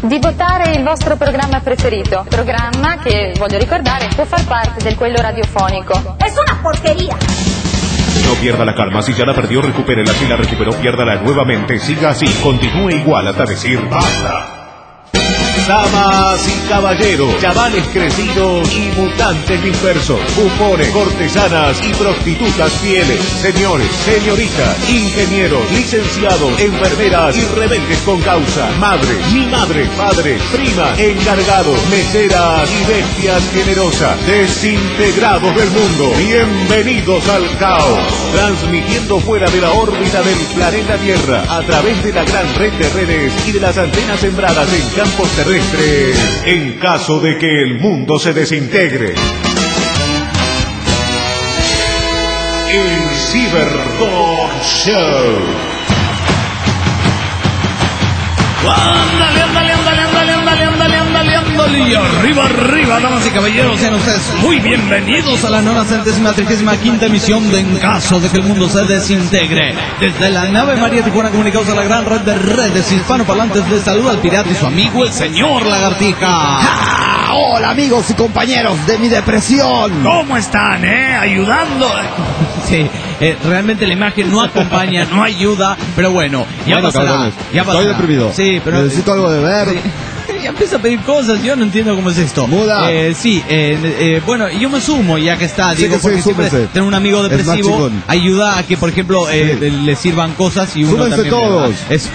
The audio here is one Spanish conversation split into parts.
di votare il vostro programma preferito. Programma che, voglio ricordare, può far parte del quello radiofonico. ¡Es una porquería! No pierda la calma, si ya la perdió, recupérela, si la recuperó, piérdala nuevamente, siga así, continúe igual hasta decir basta. Damas y caballeros, chavales crecidos y mutantes dispersos, bufones, cortesanas y prostitutas fieles, señores, señoritas, ingenieros, licenciados, enfermeras y rebeldes con causa, madres, mi madre, padres, primas, encargados, meseras y bestias generosas, desintegrados del mundo, bienvenidos al caos, transmitiendo fuera de la órbita del planeta Tierra, a través de la gran red de redes y de las antenas sembradas en campos terrestres, en caso de que el mundo se desintegre. El Cyberdog Show. Ándale, ándale, ándale, ándale, ándale, ándale, ándale, ándale. Y arriba, arriba, damas y caballeros, sean ustedes muy bienvenidos a la 935ª emisión de En Caso de que el Mundo se Desintegre. Desde la nave María Tijuana, comunicados a la gran red de redes hispanoparlantes, les saluda al pirata y su amigo, el señor Lagartija. ¡Ah! Hola, amigos y compañeros de mi depresión. ¿Cómo están, ayudando? Sí, realmente la imagen no acompaña, no ayuda, pero bueno, ya pasará. Ya pasará. Estoy deprimido. Sí, pero necesito algo de ver. Sí. Ya empieza a pedir cosas, yo no entiendo cómo es esto. Muda. Bueno, yo me sumo ya que está, digo, porque siempre tener un amigo depresivo ayuda a que, por ejemplo, le sirvan cosas y uno súmense también. Todos.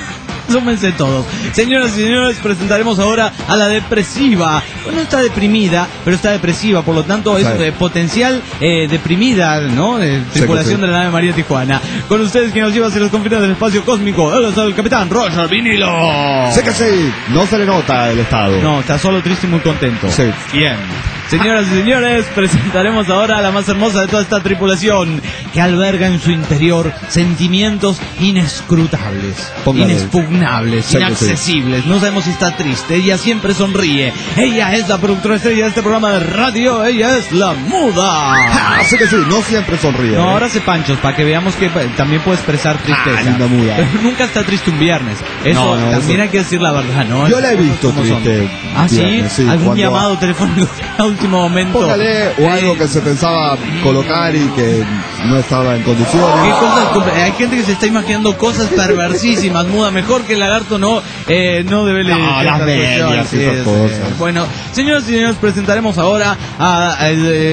Súmense todos. Señoras y señores, presentaremos ahora a la depresiva. Bueno, no está deprimida, pero está depresiva, por lo tanto es potencial deprimida, ¿no? Tripulación de la nave María Tijuana. Con ustedes, quien nos lleva hacia los confines del espacio cósmico, el capitán Roger Vinilo. Sé que sí, no se le nota el estado. No, está solo triste y muy contento. Sí. Bien. Señoras y señores, presentaremos ahora a la más hermosa de toda esta tripulación, que alberga en su interior sentimientos inescrutables, inexpugnables, inaccesibles. No sabemos si está triste, ella siempre sonríe. Ella es la productora estrella de este programa de radio, ella es la Muda. Así que sí, no siempre sonríe. No, ahora hace panchos, para que veamos que también puede expresar tristeza. Linda Muda. Pero nunca está triste un viernes. Eso también hay que decir la verdad, ¿no? Yo la he visto triste. ¿Ah, sí? ¿Algún llamado telefónico a último momento? Póngale, o algo que se pensaba colocar y que no estaba en condiciones. ¿Qué cosas? Hay gente que se está imaginando cosas perversísimas, Muda. Mejor que el lagarto no debe leer. No, las medias y esas cosas. Bueno, señoras y señores, presentaremos ahora a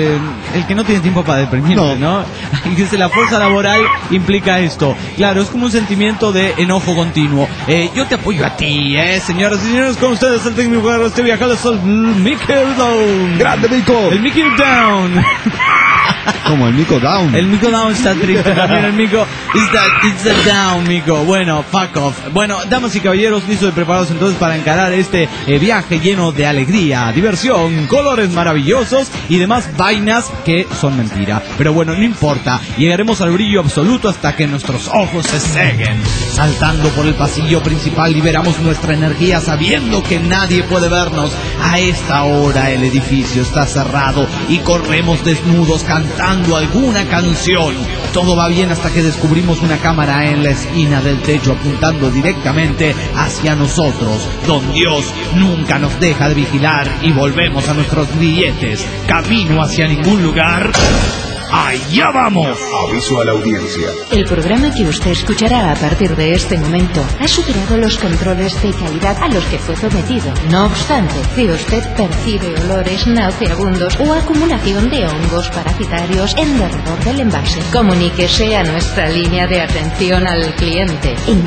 el que no tiene tiempo para deprimirse, ¿no? Dice, la fuerza laboral implica esto. Claro, es como un sentimiento de enojo continuo. Yo te apoyo a ti, señoras y señores, con ustedes el técnico de este viajero es el Mickey Down. ¡Grande, Mico! El Mickey Down. ¿Cómo? ¿El Mico Down? El Mico Down está triste también, el Mico. It's a down, Mico. Bueno, fuck off. Bueno, damas y caballeros, listos y preparados entonces para encarar este viaje lleno de alegría, diversión, colores maravillosos y demás vainas que son mentira. Pero bueno, no importa. Llegaremos al brillo absoluto hasta que nuestros ojos se ceguen. Saltando por el pasillo principal liberamos nuestra energía sabiendo que nadie puede vernos. A esta hora el edificio está cerrado y corremos desnudos cantando alguna canción. Todo va bien hasta que descubrimos una cámara en la esquina del techo apuntando directamente hacia nosotros. Don Dios nunca nos deja de vigilar y volvemos a nuestros billetes. Camino hacia ningún lugar. ¡Allá vamos! Aviso a la audiencia. El programa que usted escuchará a partir de este momento ha superado los controles de calidad a los que fue sometido. No obstante, si usted percibe olores nauseabundos o acumulación de hongos parasitarios en derredor del envase, comuníquese a nuestra línea de atención al cliente en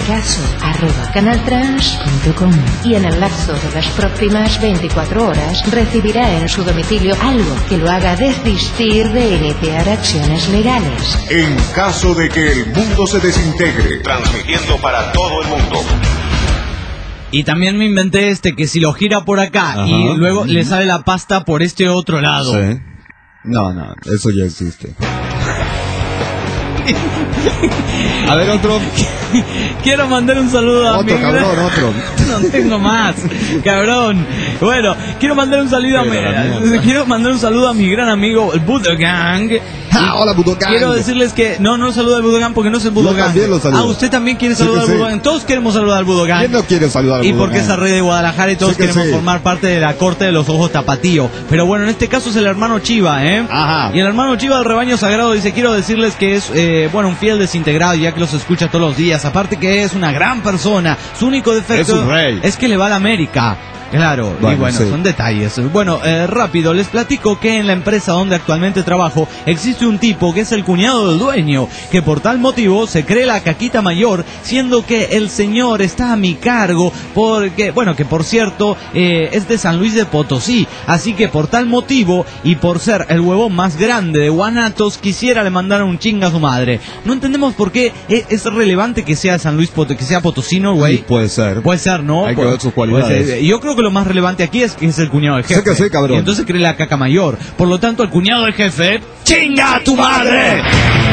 caso@canaltrans.com y en el lapso de las próximas 24 horas recibirá en su domicilio algo que lo haga desistir de iniciar acciones legales. En caso de que el mundo se desintegre, transmitiendo para todo el mundo. Y también me inventé que si lo gira por acá y luego le sale la pasta por este otro lado. Sí. No, eso ya existe. A ver, otro. Quiero mandar un saludo a mi Otro, cabrón, otro. No tengo más, cabrón. Bueno, quiero mandar un saludo a mi gran amigo, el Budogang. Hola, Budogang. Quiero decirles que no saludo al Budogang porque no es el Budogang. también lo saludo. Usted también quiere saludar al Budogang. Todos queremos saludar al Budogang. ¿Quién no quiere saludar al Y Budogang? porque es rey de Guadalajara y todos queremos formar parte de la corte de los ojos tapatío. Pero bueno, en este caso es el hermano Chiva, ¿eh? Ajá. Y el hermano Chiva del rebaño sagrado dice, quiero decirles que es, un fiel desintegrado, ya que los escucha todos los días. Aparte que es una gran persona. Su único defecto Es un rey. es que le va a la América. Claro, y bueno, sí. son detalles. Bueno, rápido, les platico que en la empresa donde actualmente trabajo existe un tipo que es el cuñado del dueño, que por tal motivo se cree la caquita mayor, siendo que el señor está a mi cargo, porque, bueno, que por cierto, es de San Luis de Potosí, así que por tal motivo, y por ser el huevón más grande de Guanatos, quisiera le mandar un chinga a su madre. No entendemos por qué es relevante que sea San Luis que sea potosino, güey. Sí, puede ser. Puede ser, ¿no? Hay que ver sus cualidades. Yo creo que lo más relevante aquí es que es el cuñado del jefe. Sé que sí, cabrón. Y entonces cree la caca mayor. Por lo tanto, el cuñado del jefe, ¡chinga a tu madre!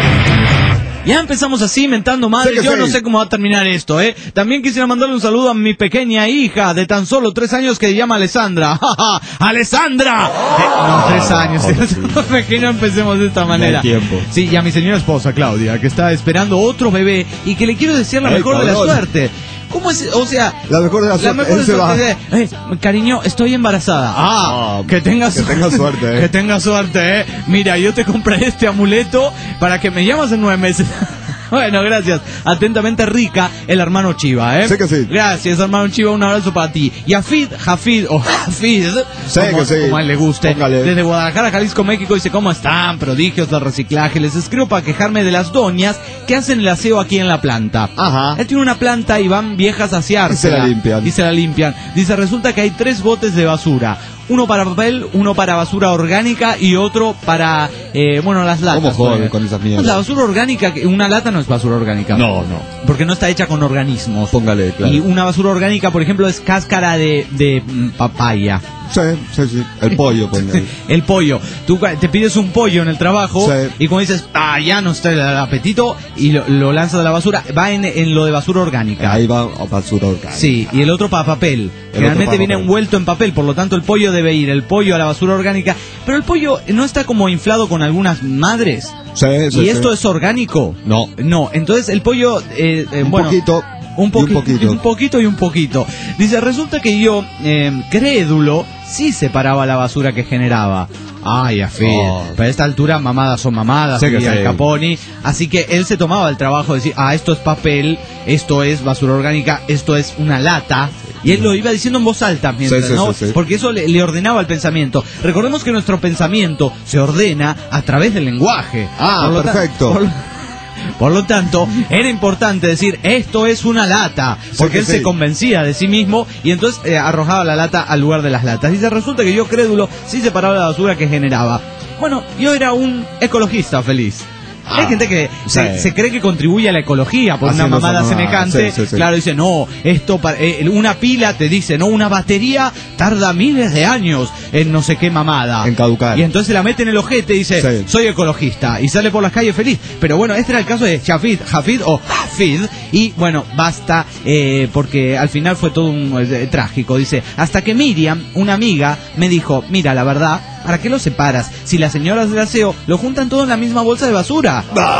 Ya empezamos así, mentando madre. Yo no sé cómo va a terminar esto, ¿eh? También quisiera mandarle un saludo a mi pequeña hija de tan solo 3 años que se llama Alessandra. ¡Alessandra! No, 3 años. Que no empecemos de esta manera. Tiempo. Sí, y a mi señora esposa, Claudia, que está esperando otro bebé y que le quiero desear la mejor de la suerte. ¿Cómo es? O sea, la mejor de la suerte. Mejor de la suerte. Cariño, estoy embarazada. Que tengas suerte. Que tengas suerte, Mira, yo te compré este amuleto para que me llamas en 9 meses. Bueno, gracias. Atentamente, Rica, el hermano Chiva, Sé que sí. Gracias, hermano Chiva, un abrazo para ti. Y a Jafid, como a él le guste, Póngale. desde Guadalajara, Jalisco, México, dice, ¿cómo están? Prodigios del reciclaje. Les escribo para quejarme de las doñas que hacen el aseo aquí en la planta. Ajá. Él tiene una planta y van viejas a aseársela. Y se la limpian. Dice, resulta que hay 3 botes de basura. Uno para papel, uno para basura orgánica y otro para, las latas. ¿Cómo joden con esas mierdas? La basura orgánica, una lata no es basura orgánica. No. Porque no está hecha con organismos. Póngale, claro. Y una basura orgánica, por ejemplo, es cáscara de papaya. Sí. El pollo, póngale. El pollo. Tú te pides un pollo en el trabajo y como dices, ya no está el apetito y lo lanzas a la basura, va en lo de basura orgánica. Ahí va basura orgánica. Sí, y el otro para papel. Generalmente viene envuelto en papel, por lo tanto el pollo debe ir, el pollo a la basura orgánica. Pero el pollo no está como inflado con algunas madres. ¿Y esto es orgánico? No, entonces el pollo, un poquito y un poquito. Dice, resulta que yo, crédulo, sí separaba la basura que generaba. Ay, a fin. Pero a esta altura mamadas son mamadas, diría Caponi. Así que él se tomaba el trabajo de decir, esto es papel, esto es basura orgánica, esto es una lata. Y él lo iba diciendo en voz alta mientras, ¿no? Sí. Porque eso le ordenaba el pensamiento. Recordemos que nuestro pensamiento se ordena a través del lenguaje. Perfecto. Por lo tanto, era importante decir, esto es una lata, porque él se convencía de sí mismo y entonces arrojaba la lata al lugar de las latas. Dice, resulta que yo, crédulo, sí separaba la basura que generaba. Bueno, yo era un ecologista feliz. Hay gente que se cree que contribuye a la ecología por una mamada semejante. Claro, dice, no, esto una pila te dice, no, una batería tarda miles de años en no sé qué mamada. En caducar. Y entonces la mete en el ojete y dice, soy ecologista. Y sale por las calles feliz. Pero bueno, este era el caso de Jafid o Hafid. Y bueno, basta, porque al final fue todo trágico. Dice, hasta que Miriam, una amiga, me dijo, mira, la verdad, ¿para qué lo separas? Si las señoras del aseo lo juntan todo en la misma bolsa de basura.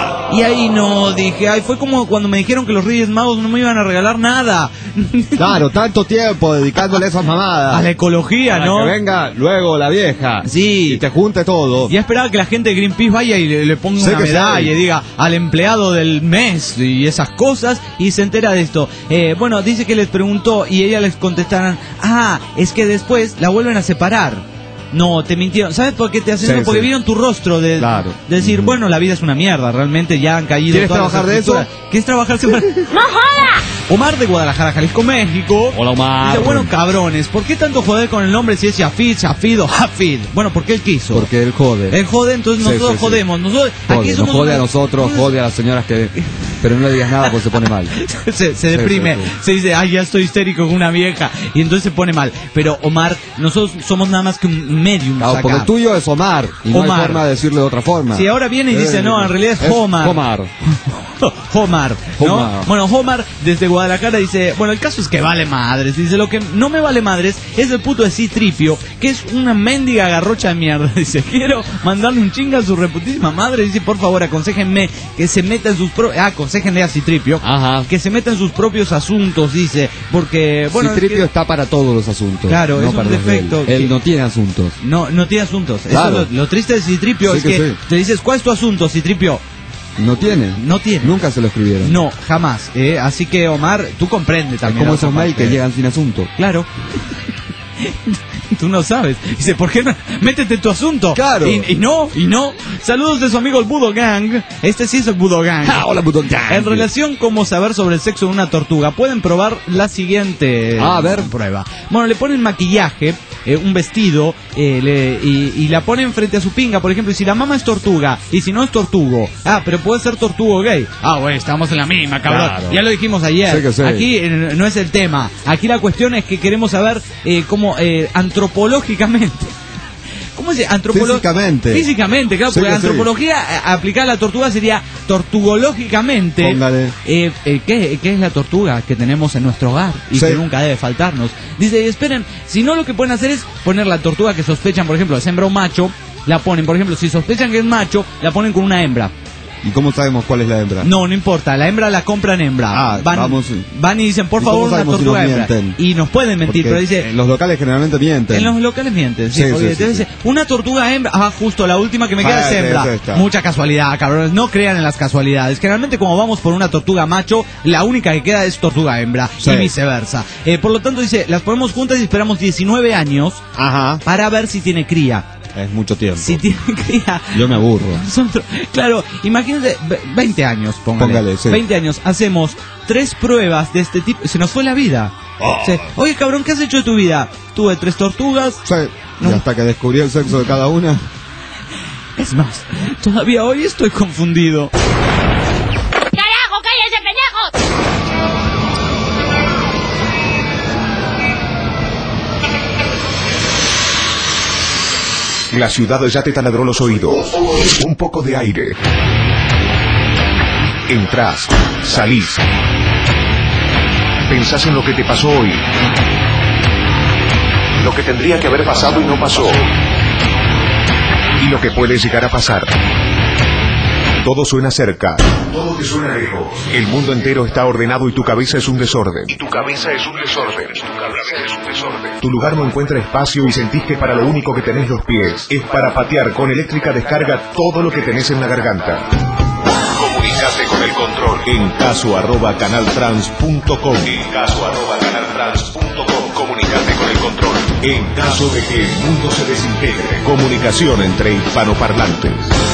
Y ahí no, dije, fue como cuando me dijeron que los Reyes Magos no me iban a regalar nada. Claro, tanto tiempo dedicándole a esas mamadas. A la ecología, ¿no? Que venga luego la vieja. Sí. Y te junte todo. Ya esperaba que la gente de Greenpeace vaya y le ponga una medalla y diga al empleado del mes y esas cosas y se entera de esto. Bueno, dice que les preguntó y ella les contestaron, es que después la vuelven a separar. No, te mintieron. ¿Sabes por qué te hacen eso? Porque vieron tu rostro de decir, bueno, la vida es una mierda, realmente ya han caído. ¿Quieres trabajar de eso? ¿Quieres trabajar siempre? ¡No jodas! Omar de Guadalajara, Jalisco, México. Hola, Omar. Dice, bueno, cabrones, ¿por qué tanto joder con el nombre si es Jafid o Hafid? Bueno, porque él quiso. Porque él jode. Él jode, entonces nosotros jodemos. Nosotros, aquí somos jode a nosotros, jode a las señoras que... Pero no le digas nada porque se pone mal. se deprime, se dice, ya estoy histérico con una vieja. Y entonces se pone mal. Pero Omar, nosotros somos nada más que un medium. Claro, porque el tuyo es Omar. Y no hay forma de decirlo de otra forma. Si ahora viene y dice, no, en realidad es Omar. Omar. Homar, ¿no? Homar. Bueno, Homar desde Guadalajara dice, bueno, el caso es que vale madres. Dice, lo que no me vale madres es el puto de Citripio, que es una mendiga garrocha de mierda. Dice, quiero mandarle un chinga a su reputísima madre. Dice, por favor, aconséjenme que se meta en sus propios... aconséjenle a Citripio. Ajá. Que se meta en sus propios asuntos, dice, porque... bueno, Citripio está para todos los asuntos. Claro, no es para un los de defecto. Él no tiene asuntos. No tiene asuntos. Claro. Eso lo triste de Citripio Sí es que que sí. te dices, ¿cuál es tu asunto, Citripio? No tiene. No tiene. Nunca se lo escribieron. No, jamás. Así que, Omar, tú comprendes Es también. como otra esos mails parte. que llegan sin asunto. Claro. Tú no sabes. Dice, ¿por qué no? Métete en tu asunto. Claro. Y no. Saludos de su amigo el Budo Gang. Este sí es el Budo Gang. Hola, Budo Gang. En relación como saber sobre el sexo de una tortuga, pueden probar la siguiente A ver. prueba. Bueno, le ponen maquillaje, un vestido, y la ponen frente a su pinga, por ejemplo, y si la mamá es tortuga, y si no es tortugo, pero puede ser tortugo gay. Güey, estamos en la misma, cabrón. Claro. Ya lo dijimos ayer. Sí que sí. Aquí no es el tema. Aquí la cuestión es que queremos saber cómo antropológicamente. ¿Cómo se dice? Físicamente. Físicamente, claro, Sí porque que sí. antropología aplicada a la tortuga sería tortugológicamente. Póngale. ¿Qué es la tortuga que tenemos en nuestro hogar y Sí. que nunca debe faltarnos? Dice, esperen, si no, lo que pueden hacer es poner la tortuga que sospechan, por ejemplo, es hembra o macho, la ponen, por ejemplo, si sospechan que es macho, la ponen con una hembra. ¿Y cómo sabemos cuál es la hembra? No importa, la hembra la compran hembra. Van y dicen, por ¿Y favor, cómo una sabemos si tortuga nos hembra. mienten? Y nos pueden mentir, Porque pero dice... en los locales generalmente mienten. En los locales mienten, sí, Sí, porque sí, te sí, dice, una tortuga hembra, justo la última que me queda es Es hembra. esta. Mucha casualidad, cabrones, no crean en las casualidades. Generalmente como vamos por una tortuga macho, la única que queda es tortuga hembra, Sí. y viceversa. Por lo tanto dice, las ponemos juntas y esperamos 19 años Ajá. para ver si tiene cría. Es mucho tiempo. Si tiene cría... Yo me aburro. Claro, imagínate, 20 años, Póngale, sí. 20 años, hacemos 3 pruebas de este tipo, se nos fue la vida. Sí. Oye, cabrón, ¿qué has hecho de tu vida? Tuve 3 tortugas. Sí. No. Y hasta que descubrí el sexo de cada una. Es más, todavía hoy estoy confundido. ¡Carajo, cállese, pendejo! La ciudad ya te taladró los oídos. Un poco de aire. Entrás, salís. Pensás en lo que te pasó hoy. Lo que tendría que haber pasado y no pasó. Y lo que puede llegar a pasar. Todo suena cerca. Todo te suena lejos. El mundo entero está ordenado y tu cabeza es un desorden. Tu lugar no encuentra espacio y sentís que para lo único que tenés los pies es para patear con eléctrica descarga todo lo que tenés en la garganta. Comunicate con el control en caso@canaltrans.com. Comunicate con el control en caso de que el mundo se desintegre. Comunicación entre hispanoparlantes.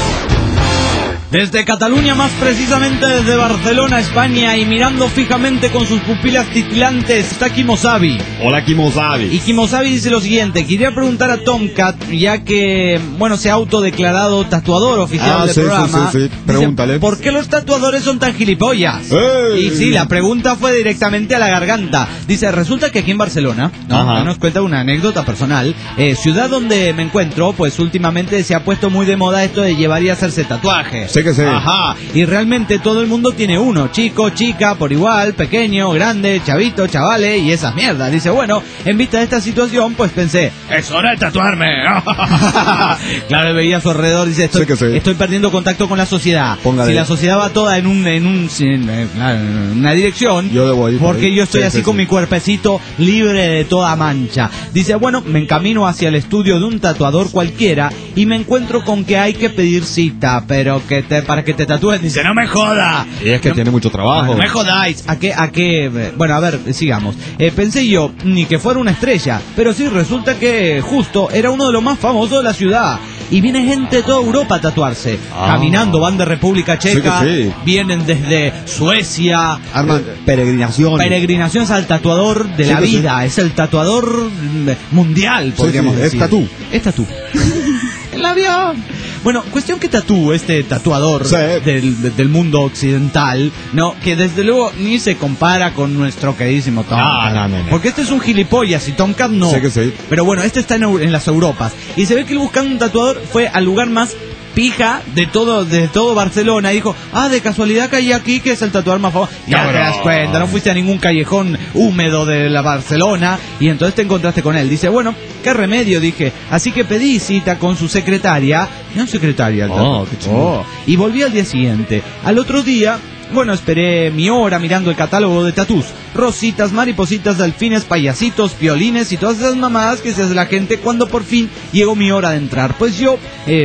Desde Cataluña, más precisamente desde Barcelona, España, y mirando fijamente con sus pupilas titilantes, está Kimosabi. Hola, Kimosabi. Y Kimosabi dice lo siguiente, quería preguntar a Tomcat, ya que, bueno, se ha autodeclarado tatuador oficial del programa. Sí. Dice, Pregúntale. ¿por qué los tatuadores son tan gilipollas? ¡Ey! Y sí, la pregunta fue directamente a la garganta. Dice, resulta que aquí en Barcelona, Ajá. nos cuenta una anécdota personal, ciudad donde me encuentro, pues últimamente se ha puesto muy de moda esto de llevar y hacerse tatuajes. Sí que sí. Ajá, y realmente todo el mundo tiene uno, chico, chica, por igual, pequeño, grande, chavito, chavales y esas mierdas. Dice, bueno, en vista de esta situación, pues pensé, es hora de tatuarme. Claro, él veía a su alrededor, dice, Sí que sí. estoy perdiendo contacto con la sociedad. Póngale. Si la sociedad va toda en una dirección, Yo debo ir por porque ahí. yo estoy Sí, así sí, con sí. mi cuerpecito libre de toda mancha. Dice, bueno, me encamino hacia el estudio de un tatuador cualquiera y me encuentro con que hay que pedir cita, pero para que te tatúes. Dice, no me joda. Y es que tiene mucho trabajo. No me jodáis. ¿A qué? Bueno, a ver, sigamos. Pensé yo, ni que fuera una estrella, pero sí resulta que justo era uno de los más famosos de la ciudad. Y viene gente de toda Europa a tatuarse. Caminando, van de República Checa, Sí que sí. vienen desde Suecia. Arman peregrinaciones. Peregrinaciones al tatuador de Sí la que sí. vida. Es el tatuador mundial, podríamos sí, es decir. tatú. Es tatú. El avión. Bueno, cuestión que este tatuador Sí. del mundo occidental, ¿no? Que desde luego ni se compara con nuestro queridísimo Tomcat. No. Porque este es un gilipollas y Tomcat no. Sí que sí. Pero bueno, este está en las Europas. Y se ve que él buscando un tatuador fue al lugar más pija de todo Barcelona, y dijo, de casualidad caí aquí, que es el tatuador más famoso. Ya te das cuenta, no fuiste a ningún callejón húmedo de la Barcelona, y entonces te encontraste con él. Dice, bueno, qué remedio, dije. Así que pedí cita con su secretaria. No, secretaria. Qué chido. Y volví al día siguiente. Al otro día, bueno, esperé mi hora mirando el catálogo de tatús. Rositas, maripositas, delfines, payasitos, violines y todas esas mamadas que se hace la gente cuando por fin llegó mi hora de entrar. Pues yo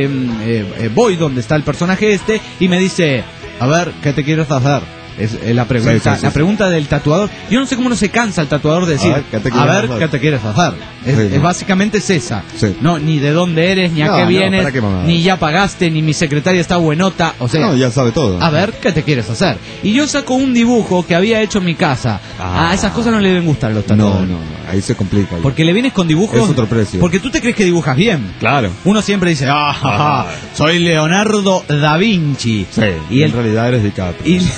voy donde está el personaje y me dice, a ver, ¿qué te quieres hacer? Es la pregunta, Sí. la pregunta del tatuador. Yo no sé cómo no se cansa el tatuador de decir, ¿qué te quieres hacer? Es básicamente es esa. Sí. No, ni de dónde eres, ni a qué vienes, ¿para qué mamada? ni ya pagaste, ni mi secretaria está buenota. O sea, No, ya sabe todo. a ver, ¿qué te quieres hacer? Y yo saco un dibujo que había hecho en mi casa. A esas cosas no le deben gustar a los tatuadores. No, ahí se complica. Porque le vienes con dibujos. Es otro precio. Porque tú te crees que dibujas bien. Claro. Uno siempre dice, soy Leonardo da Vinci. Sí, Y en realidad eres DiCaprio. y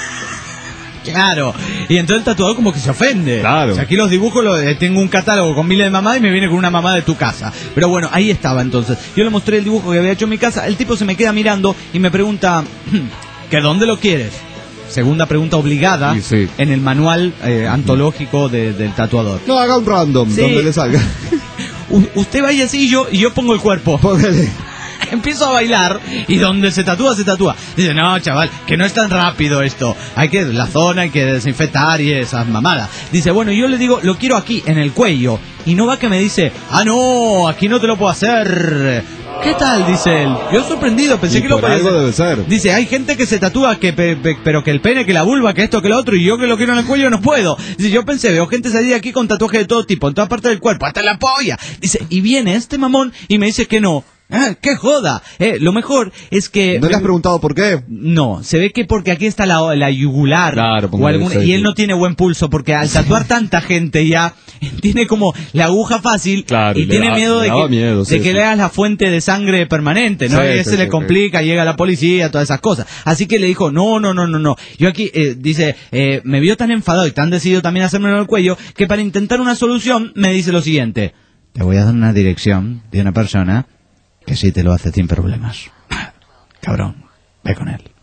claro, y entonces el tatuador como que se ofende. Claro. O sea, aquí los dibujos, tengo un catálogo con miles de mamadas y me viene con una mamá de tu casa. Pero bueno, ahí estaba entonces. Yo le mostré el dibujo que había hecho en mi casa, el tipo se me queda mirando y me pregunta, ¿que dónde lo quieres? Segunda pregunta obligada Sí. en el manual antológico del tatuador. No, haga un random, Sí. donde le salga. Usted vaya así y yo pongo el cuerpo. Póngale. Empiezo a bailar y donde se tatúa, se tatúa. Dice, no, chaval, que no es tan rápido esto. La zona hay que desinfectar y esas mamadas. Dice, bueno, yo le digo, lo quiero aquí, en el cuello. Y no va que me dice, no, aquí no te lo puedo hacer. ¿Qué tal? Dice él. Yo sorprendido, pensé Y que lo por podía algo hacer. debe ser. Dice, hay gente que se tatúa, pero que el pene, que la vulva, que esto, que lo otro, y yo que lo quiero en el cuello no puedo. Dice, yo pensé, veo gente salir de aquí con tatuaje de todo tipo, en toda parte del cuerpo, hasta la polla. Dice, y viene este mamón y me dice que no. ¡Qué joda! Lo mejor es que... ¿No le has preguntado por qué? No, se ve que porque aquí está la yugular. Claro, o alguna, y él no tiene buen pulso, porque al tatuar tanta gente ya tiene como la aguja fácil. Claro, y tiene miedo de sí, que le hagas la fuente de sangre permanente, ¿no? Sí, y ese sí, le sí, complica, llega la policía, todas esas cosas. Así que le dijo, no. Yo aquí, dice, me vio tan enfadado y tan decidido también a hacérmelo en el cuello, que para intentar una solución me dice lo siguiente: te voy a dar una dirección de una persona que sí te lo hace sin problemas. Cabrón, ve con él.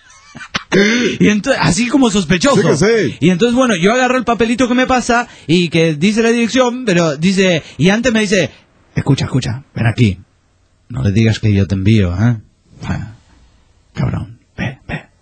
Y entonces, así como sospechoso. Sí que sí. Y entonces, bueno, yo agarro el papelito que me pasa y que dice la dirección, pero dice, y antes me dice, escucha, ven aquí. No le digas que yo te envío, ¿eh? Cabrón, ve.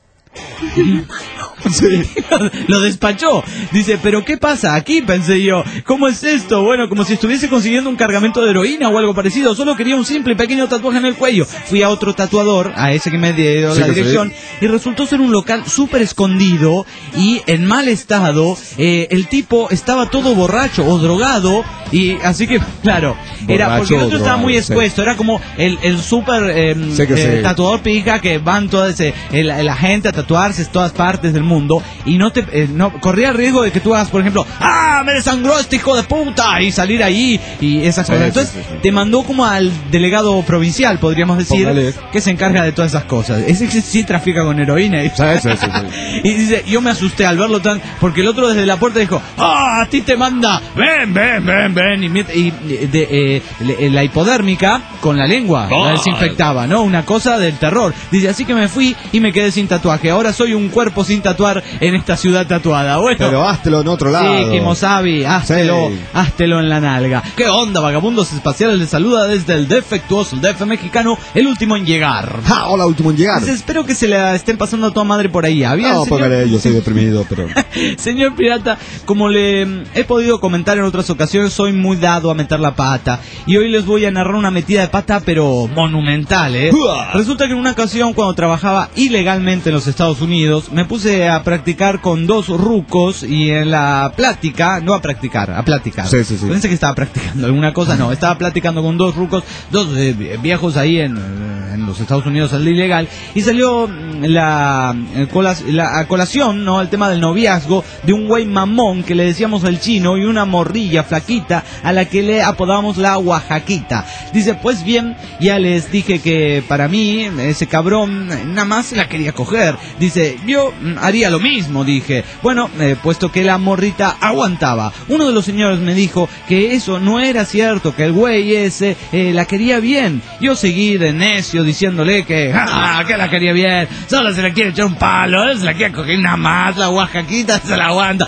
Sí. Lo despachó. Dice, ¿pero qué pasa aquí? Pensé yo, ¿cómo es esto? Bueno, como si estuviese consiguiendo un cargamento de heroína o algo parecido. Solo quería un simple y pequeño tatuaje en el cuello. Fui a otro tatuador, a ese que me dio la dirección, y resultó ser un local súper escondido y en mal estado. El tipo estaba todo borracho o drogado, y así que, claro, era porque el otro estaba muy expuesto. Era como el súper tatuador pija que van toda la gente a tatuarse en todas partes del mundo, y no corría el riesgo de que tú hagas, por ejemplo, me desangró este hijo de puta, y salir ahí y esas cosas. Entonces te mandó como al delegado provincial, podríamos decir, que se encarga de todas esas cosas. Ese sí trafica con heroína. Y dice, yo me asusté al verlo porque el otro desde la puerta dijo, a ti te manda, ven, y la hipodérmica con la lengua la desinfectaba, ¿no? Una cosa del terror. Dice, así que me fui y me quedé sin tatuaje. Ahora soy un cuerpo sin tatuar en esta ciudad tatuada. Bueno, pero háztelo en otro lado. Sí, Kimosabi, háztelo en la nalga. ¿Qué onda, vagabundos espaciales? Les saluda desde el defectuoso, el DF mexicano, el último en llegar. Hola, último en llegar. Pues espero que se la estén pasando a toda madre por ahí. No, póngale, yo soy deprimido, pero... Señor Pirata, como le he podido comentar en otras ocasiones, soy muy dado a meter la pata. Y hoy les voy a narrar una metida de pata, pero monumental, ¿eh? Resulta que en una ocasión, cuando trabajaba ilegalmente en los Estados Unidos, me puse a practicar con dos rucos, y en la plática, no a practicar, a platicar. Sí. Pensé que estaba practicando alguna cosa, no, estaba platicando con dos rucos, dos viejos ahí en los Estados Unidos al ilegal, y salió a colación, ¿no? El tema del noviazgo de un güey mamón que le decíamos el chino, y una morrilla flaquita a la que le apodamos la Oaxaquita. Dice, pues bien, ya les dije que para mí ese cabrón nada más la quería coger. Dice, yo haría haría lo mismo, dije. Bueno, puesto que la morrita aguantaba. Uno de los señores me dijo que eso no era cierto, que el güey ese la quería bien. Yo seguí de necio diciéndole que la quería bien, solo se le quiere echar un palo, se la quiere coger nada más, la guajaquita se la aguanta.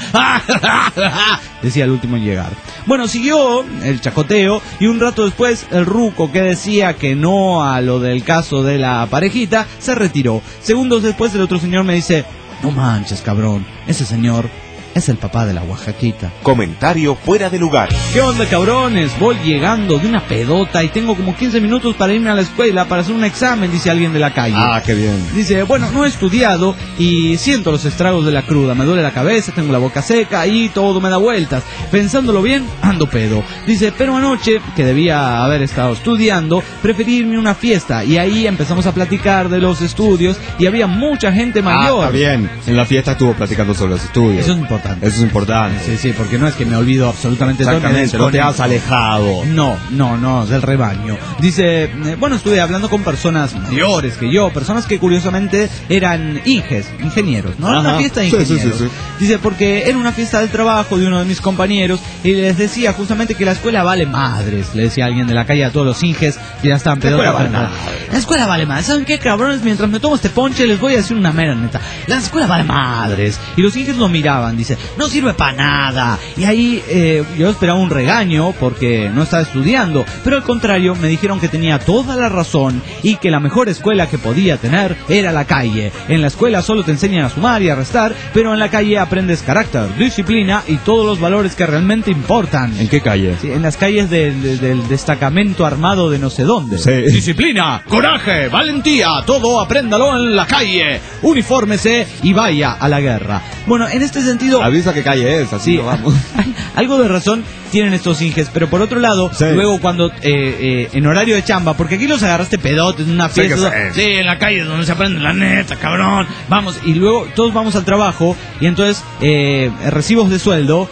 Decía el último en llegar. Bueno, siguió el chacoteo y un rato después el ruco que decía que no a lo del caso de la parejita se retiró. Segundos después el otro señor me dice: no manches, cabrón, ese señor es el papá de la Oaxaquita. Comentario fuera de lugar. ¿Qué onda, cabrones? Voy llegando de una pedota y tengo como 15 minutos para irme a la escuela para hacer un examen, dice alguien de la calle. Ah, qué bien. Dice, bueno, no he estudiado y siento los estragos de la cruda. Me duele la cabeza, tengo la boca seca y todo me da vueltas. Pensándolo bien, ando pedo. Dice, pero anoche, que debía haber estado estudiando, preferí irme a una fiesta. Y ahí empezamos a platicar de los estudios y había mucha gente mayor. Ah, está bien. En la fiesta estuvo platicando sobre los estudios. Eso es importante. Eso es importante. Sí, sí, porque no es que me olvido absolutamente todo. Exactamente, no te has alejado. No, del rebaño. Dice, bueno, estuve hablando con personas mayores que yo, personas que curiosamente eran ingenieros, ¿no? Era una fiesta de ingenieros. Sí. Dice, porque era una fiesta del trabajo de uno de mis compañeros y les decía justamente que la escuela vale madres. Le decía alguien de la calle a todos los inges que ya estaban pedos. La escuela vale madres. ¿Saben qué, cabrones? Mientras me tomo este ponche les voy a decir una mera neta. La escuela vale madres. Y los inges lo miraban, dice, no sirve para nada. Y ahí yo esperaba un regaño porque no estaba estudiando, pero al contrario me dijeron que tenía toda la razón y que la mejor escuela que podía tener era la calle. En la escuela solo te enseñan a sumar y a restar, pero en la calle aprendes carácter, disciplina y todos los valores que realmente importan. ¿En qué calle? Sí, en las calles del destacamento armado de no sé dónde. Sí. Disciplina, coraje, valentía, todo apréndalo en la calle. Unifórmese y vaya a la guerra. Bueno, en este sentido, avisa qué calle es, así sí, no vamos. Algo de razón tienen estos inges, pero por otro lado, sí, luego cuando en horario de chamba, porque aquí los agarraste pedotes en una fiesta, sí, en la calle donde se aprende la neta, cabrón, vamos, y luego todos vamos al trabajo y entonces recibos de sueldo,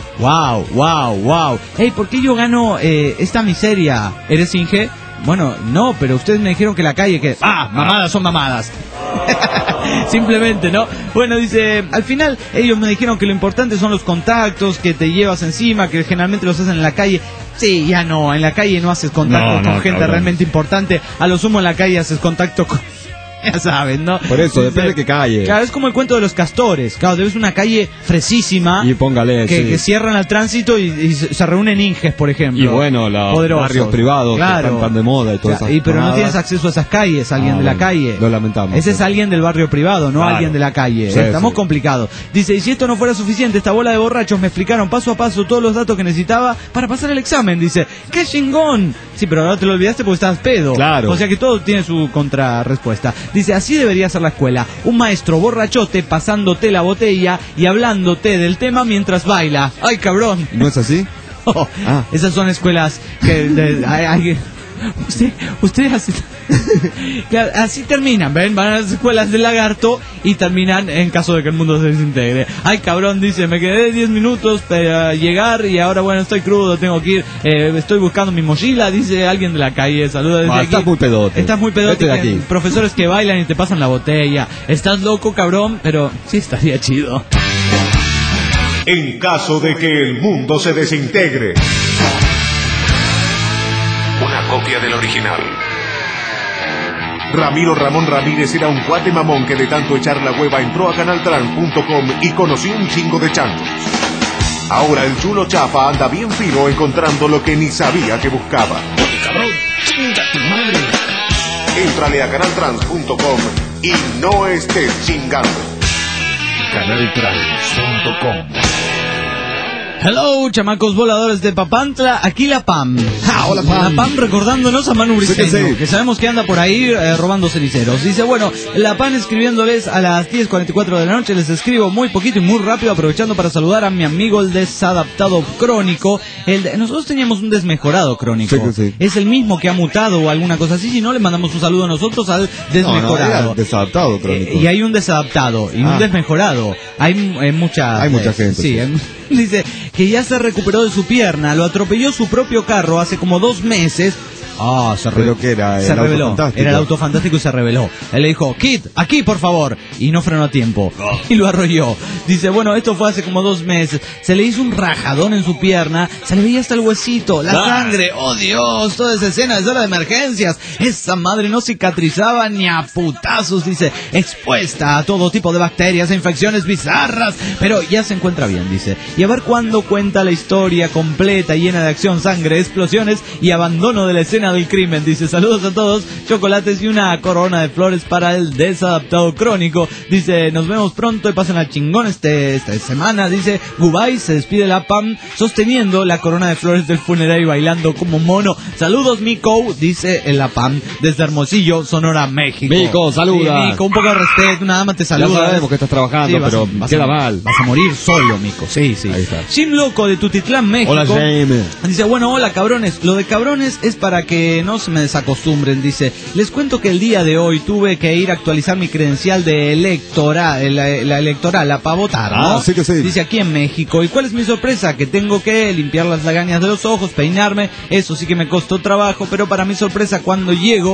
wow, hey, ¿por qué yo gano esta miseria? ¿Eres inge? Bueno, no, pero ustedes me dijeron que la calle, mamadas son mamadas. Simplemente, ¿no? Bueno, dice, al final ellos me dijeron que lo importante son los contactos que te llevas encima, que generalmente los hacen en la calle. Sí, ya no, en la calle no haces contacto con gente realmente importante. A lo sumo en la calle haces contacto con... Ya saben, ¿no? Por eso, depende de qué calle. Claro, es como el cuento de los castores. Claro, debes una calle fresísima. Y póngale, que cierran al tránsito y se reúnen inges, por ejemplo. Y bueno, los barrios privados, claro, que están de moda y todas esas pero tomadas. No tienes acceso a esas calles, alguien de la calle. Lo lamentamos. Ese es alguien del barrio privado, no alguien de la calle. Sí, estamos complicados. Dice, y si esto no fuera suficiente, esta bola de borrachos me explicaron paso a paso todos los datos que necesitaba para pasar el examen. Dice, ¡qué chingón! Sí, pero ahora te lo olvidaste porque estabas pedo. Claro. O sea que todo tiene su contrarrespuesta. Dice, así debería ser la escuela. Un maestro borrachote pasándote la botella y hablándote del tema mientras baila. ¡Ay, cabrón! ¿No es así? Esas son escuelas que... Ustedes así terminan, ¿ven? Van a las escuelas del lagarto y terminan en caso de que el mundo se desintegre. Ay, cabrón, dice, me quedé 10 minutos para llegar y ahora, bueno, estoy crudo, tengo que ir, estoy buscando mi mochila, dice alguien de la calle, saluda desde aquí. Estás muy pedote. Estás muy pedote, profesores que bailan y te pasan la botella. Estás loco, cabrón, pero sí estaría chido. En caso de que el mundo se desintegre. Una copia del original. Ramiro Ramón Ramírez era un cuate mamón que de tanto echar la hueva entró a canaltrans.com y conoció un chingo de chanchos. Ahora el chulo chafa anda bien fino encontrando lo que ni sabía que buscaba. ¡Cabrón! ¡Chinga tu madre! Éntrale a canaltrans.com y no estés chingando. canaltrans.com. Hello, chamacos voladores de Papantla, aquí la Pam. Hola, Pam. La Pam recordándonos a Manu Briceño, sí. que sabemos que anda por ahí robando ceniceros. Dice, bueno, la Pam escribiéndoles a las 10:44 de la noche, les escribo muy poquito y muy rápido, aprovechando para saludar a mi amigo el desadaptado crónico. Nosotros teníamos un desmejorado crónico. Sí. Es el mismo que ha mutado o alguna cosa así, si no le mandamos un saludo a nosotros al desmejorado. No, desadaptado crónico. Y hay un desadaptado y un desmejorado. Hay mucha gente. Sí. Dice que ya se recuperó de su pierna, lo atropelló su propio carro hace como 2 meses. ¿Pero qué era? Se ¿El auto reveló. fantástico? Era el auto fantástico y se reveló. Él le dijo, Kid, aquí por favor. Y no frenó a tiempo. Y lo arrolló. Dice, bueno, esto fue hace como 2 meses. Se le hizo un rajadón en su pierna. Se le veía hasta el huesito, la sangre. ¡Oh, Dios! Toda esa escena de sala de emergencias. Esa madre no cicatrizaba ni a putazos, dice. Expuesta a todo tipo de bacterias e infecciones bizarras. Pero ya se encuentra bien, dice. Y a ver cuándo cuenta la historia completa, llena de acción, sangre, explosiones y abandono de la escena del crimen. Dice, saludos a todos, chocolates y una corona de flores para el desadaptado crónico. Dice, nos vemos pronto y pasen al chingón esta semana. Dice, goodbye, se despide la PAM sosteniendo la corona de flores del funerario y bailando como mono. Saludos, Mico, dice la PAM desde Hermosillo, Sonora, México. Mico, saluda. Sí, Mico, un poco de respeto, nada más te saluda. Ya sabemos que estás trabajando, Sí, pero queda mal. Vas a morir solo, Mico. Sí. Ahí está. Jim Loco de Tutitlán, México. Hola, Jaime. Dice, bueno, hola cabrones. Lo de cabrones es para que no se me desacostumbren. Dice, les cuento que el día de hoy tuve que ir a actualizar mi credencial de electoral, la electoral, para votar, ¿no? Sí que sí. Dice, aquí en México. ¿Y cuál es mi sorpresa? Que tengo que limpiar las lagañas de los ojos, peinarme. Eso sí que me costó trabajo, pero para mi sorpresa, cuando llego,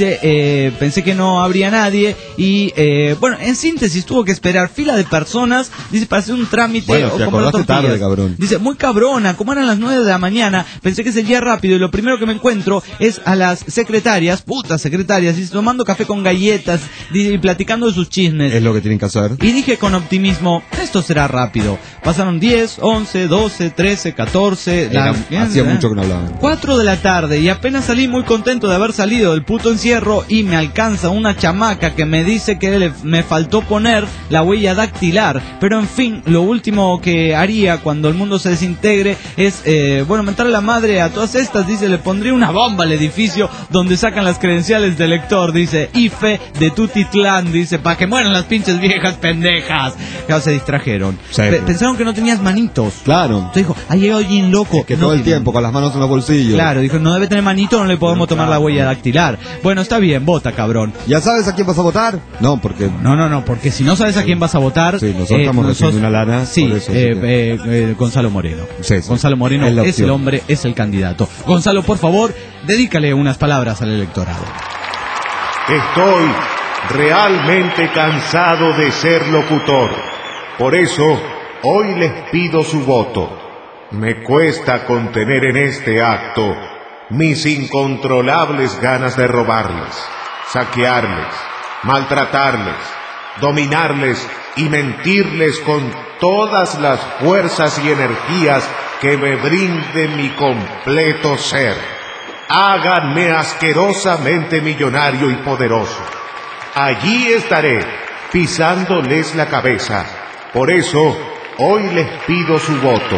dice, pensé que no habría nadie. Y, bueno, en síntesis, tuvo que esperar fila de personas, dice, para hacer un trámite. Bueno, te comprar acordaste tortillas. tarde, cabrón. Dice, muy cabrona, como eran las 9 de la mañana, pensé que sería rápido y lo primero que me encuentro es a las secretarias, putas secretarias, dice, tomando café con galletas y platicando de sus chismes. Es lo que tienen que hacer. Y dije con optimismo, esto será rápido. Pasaron 10, 11, 12, 13, 14... Hacía mucho que no hablaban. 4 de la tarde y apenas salí muy contento de haber salido del puto encierro y me alcanza una chamaca que me dice que me faltó poner la huella dactilar. Pero en fin, lo último que haría cuando el mundo se desintegre es, bueno, mentarle la madre a todas estas. Dice, le pondría una bomba al edificio donde sacan las credenciales de elector. Dice, IFE de Tutitlán. Dice, para que mueran las pinches viejas pendejas. Claro, se distrajeron. Sí. Pensaron que no tenías manitos. Claro. Entonces dijo, ha llegado Jim Loco. Es que No todo el tiene. tiempo con las manos en los bolsillos. Claro, dijo, no debe tener manito, no le podemos tomar la huella dactilar. Bueno, está bien, vota, cabrón. ¿Ya sabes a quién vas a votar? No, porque... No, porque si no sabes a quién vas a votar... Sí, nosotros estamos recibiendo una lana. Sí, por eso, así que- Gonzalo Moreno. Sí. Gonzalo Moreno Es la es opción. el hombre, es el candidato. Gonzalo, por favor, dedícale unas palabras al electorado. Estoy realmente cansado de ser locutor. Por eso, hoy les pido su voto. Me cuesta contener en este acto mis incontrolables ganas de robarles, saquearles, maltratarles, dominarles y mentirles con todas las fuerzas y energías que me brinde mi completo ser. Háganme asquerosamente millonario y poderoso. Allí estaré, pisándoles la cabeza. Por eso, hoy les pido su voto.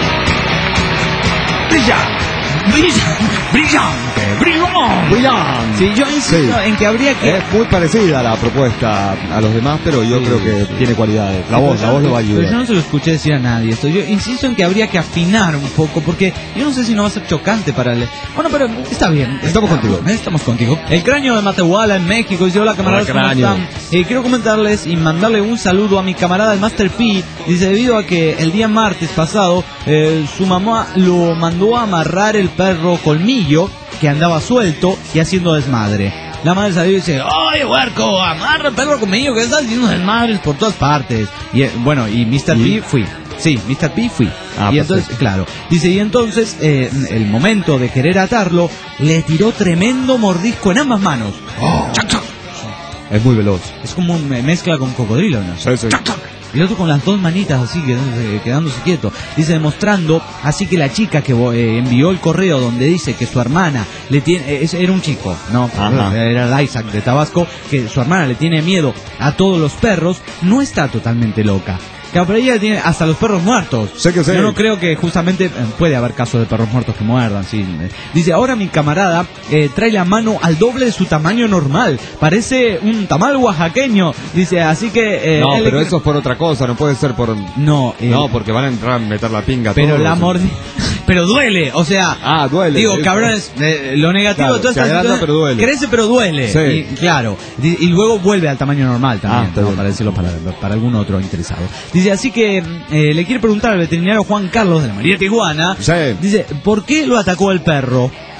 ¡Brillante! Sí, yo insisto en que habría que... Es muy parecida a la propuesta a los demás, pero yo creo que tiene cualidades. La voz lo va a Pero yo ayudar. no se lo escuché decir a nadie esto. Yo insisto en que habría que afinar un poco, porque yo no sé si no va a ser chocante para él. Bueno, pero está bien. Estamos contigo. Estamos contigo. El Cráneo de Matehuala en México dice, hola camaradas, Hola, ¿cómo Cráneo. están? Quiero comentarles y mandarle un saludo a mi camarada el Master P. Dice, debido a que el día martes pasado su mamá lo mandó a amarrar el perro Colmillo, que andaba suelto y haciendo desmadre. La madre salió y dice, oye huerco, amarra el perro Colmillo que está haciendo desmadres por todas partes. Y bueno, y Mr. P fui. Sí, Mr. P fui. Ah, y entonces, claro, dice, y entonces, el momento de querer atarlo, le tiró tremendo mordisco en ambas manos. ¡Chac, chac! Es muy veloz. Es como una mezcla con cocodrilo, ¿no? Sí, sí. ¡Chac, chac! Y el otro con las dos manitas así, quedándose quieto. Dice, demostrando así que la chica que envió el correo donde dice que su hermana le tiene... era un chico, ¿no? Ajá. Era el Isaac de Tabasco, que su hermana le tiene miedo a todos los perros, no está totalmente loca. Claro, pero ella tiene hasta los perros muertos. Sé que sé. Yo no creo que justamente puede haber casos de perros muertos que muerdan, sí. Dice, ahora mi camarada trae la mano al doble de su tamaño normal. Parece un tamal oaxaqueño. Dice, así que... No, él pero le- eso es por otra cosa, no puede ser por... No, No, porque van a entrar a meter la pinga pero todos. la mordida... Pero duele, o sea... Ah, duele. Digo, Eso. cabrones, lo negativo Claro, de toda se esta agranda, situación, pero duele. crece pero duele. Sí. Y, claro, y luego vuelve al tamaño normal también, está ¿no? bien. Para decirlo para algún otro interesado. Dice, así que le quiere preguntar al veterinario Juan Carlos de la María Tijuana, Sí. dice, ¿por qué lo atacó el perro?